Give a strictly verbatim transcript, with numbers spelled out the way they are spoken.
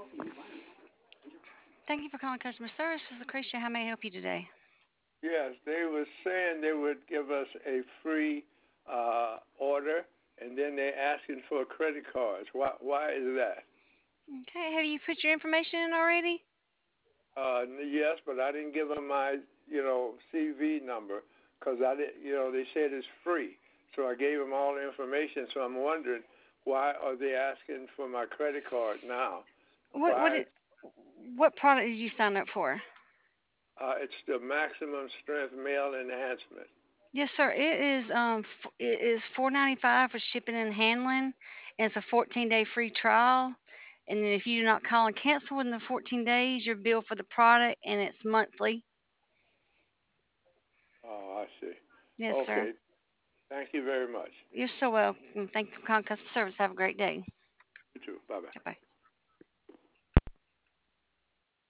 Thank you for calling customer service. This is Lucretia. How may I help you today? Yes, they were saying they would give us a free uh, order, and then they're asking for credit cards. Why? Why is that? Okay, have you put your information in already? Uh, yes, but I didn't give them my, you know, C V number because I didn't, you know, they said it's free. So I gave them all the information. So I'm wondering why are they asking for my credit card now? What what Why? it, what product did you sign up for? Uh, it's the maximum strength male enhancement. Yes, sir. It is um f- it is four ninety five for shipping and handling. And it's a fourteen day free trial. And then if you do not call and cancel within the fourteen days, your bill for the product and it's monthly. Oh, I see. Yes, sir. Okay. Thank you very much. You're so welcome. Thank you for calling customer service. Have a great day. You too. Bye bye. Goodbye.